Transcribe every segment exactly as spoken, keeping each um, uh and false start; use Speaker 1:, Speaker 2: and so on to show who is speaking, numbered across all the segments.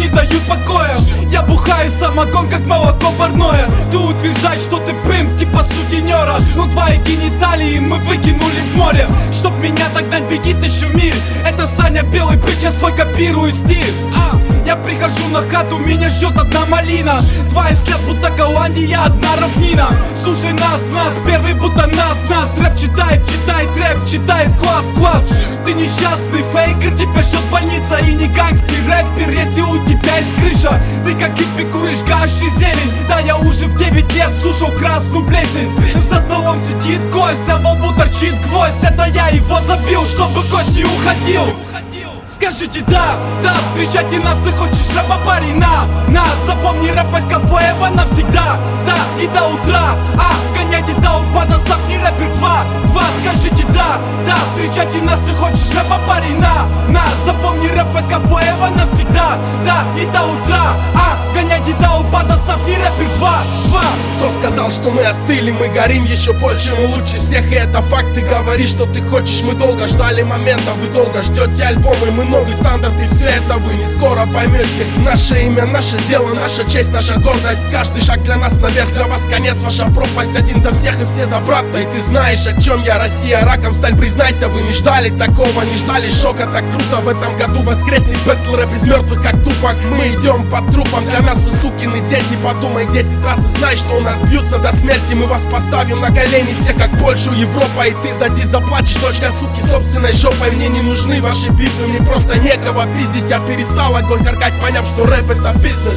Speaker 1: не дают покоя. Я бухаю самогон, как молоко парное. Ты утверждаешь, что ты пымп, типа сутенера. Но твои гениталии мы выкинули в море. Чтоб меня догнать, беги тысячу миль. Это Саня Белый, притча свой копирую стиль. а, Я прихожу на хату, меня ждет одна малина. Два взгляд, будто Голландия, одна равнина. Слушай нас, нас, первый будто нас, нас. Рэп читает, читает рэп, читает класс, класс. Ты несчастный фейкер, тебя ждет больница. И не гангстер рэпер, если у тебя есть крыша. Ты как хиппи куришь гаш и зелень. Да я уже в девять лет слушал красную плесень. За столом сидит гость, а во лбу торчит гвоздь. Это я его забил, чтобы гость не уходил. Скажите да, да, встречайте нас, ты хочешь рэпа, парень, на нас. Запомни, рэп войскового навсегда. Да, и до утра, а, гоняйте до упада, не рэпер два, два. Скажите да, да, встречайте нас, ты хочешь рэпа, парень, на нас. Запомни, рэп войскового навсегда. Да, и до утра, а, гоняйте до упада, не рэпер два, два.
Speaker 2: Кто сказал, что мы остыли, мы горим еще больше, мы лучше всех, и это факт. Ты говоришь, что ты хочешь, мы долго ждали момента, вы долго ждете альбомы, мы новый стандарт, и все это вы не скоро поймете. Наше имя, наше дело, наша честь, наша гордость. Каждый шаг для нас наверх, для вас конец, ваша пропасть. Один за всех и все за брата. И ты знаешь, о чем я, Россия, раком сталь, признайся. Вы не ждали такого, не ждали шока. Так круто, в этом году воскреснет бэтл рэп из мертвых, как Тупак. Мы идем по трупам, для нас вы сукины дети. Подумай десять раз и знай, что у нас бьются до смерти. Мы вас поставим на колени, все как Польшу, Европа. И ты сзади заплачешь, дочка суки, собственной жопой. Мне не нужны ваши бифы, мне просто некого пиздить. Я перестал огонь каркать, поняв, что рэп это бизнес.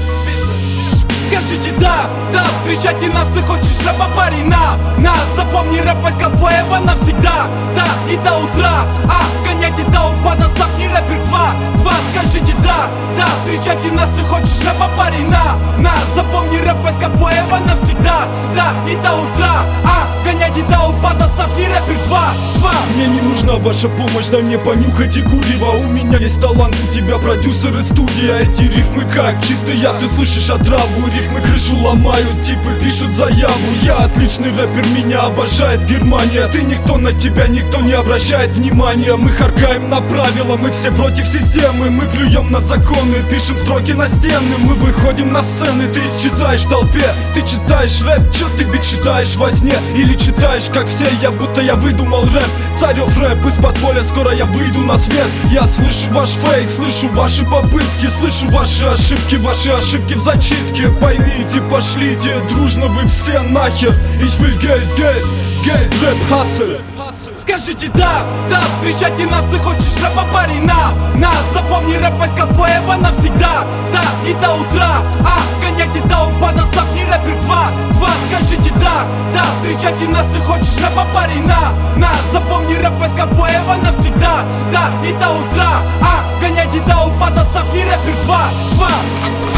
Speaker 1: Скажите да, да, встречайте нас, ты хочешь рэпа, парень, на нас. Запомни, рэп войскового навсегда. Да, и до утра, а, гоняйте до упада, не рэпер два, два. Скажите да, да, встречайте нас, ты хочешь рэпа, парень, на нас. Запомни, рэп войскового навсегда. Да, и до утра, а, гоняйте до упада, не рэпер два, два.
Speaker 3: Мне не нужна ваша помощь, да мне понюхать и курево. У меня есть талант, у тебя продюсер и студия. Эти рифмы как чистый яд, ты слышишь отраву. Рифмы крышу ломают, типы пишут заяву. Я отличный рэпер, меня обожает Германия. Ты никто, на тебя никто не обращает внимания. Мы харкаем на правила, мы все против системы. Мы плюем на законы, пишем строки на стены. Мы выходим на сцены, ты исчезаешь в толпе. Ты читаешь рэп, чё ты ведь читаешь во сне? Или читаешь как все, я будто я выдумал рэп. Царев рэп из подполья, скоро я выйду на свет. Я слышу ваш фейк, слышу ваши попытки. Слышу ваши ошибки, ваши ошибки в зачитке. Поймите, пошлите, дружно вы все нахер. Ich will Geld, Geld, Geld, Rap, Hustle.
Speaker 1: Скажите да, да, встречайте нас, ты хочешь рэпа, парень, на нас. Запомни, рэп войскового навсегда. Да, и до утра, а, гоняйте до упада, не рэпер два, два. Скажите да, да, встречайте нас, ты хочешь рэпа, парень, на нас. Запомни, рэп войскового навсегда. Да, и до утра, а, гоняйте до упада, не рэпер два, два.